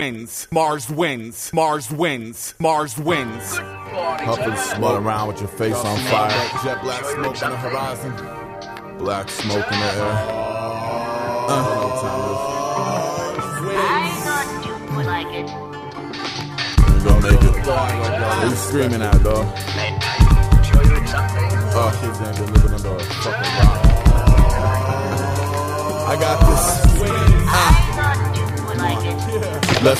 wins. Mars wins. Mars wins. Mars wins. Huffing smut around with your face on fire. Jet black smoke on the horizon. Black smoke in the air. I thought you would like it. You gonna make it. What you screaming at, dog? Show you something. Kids ain't gonna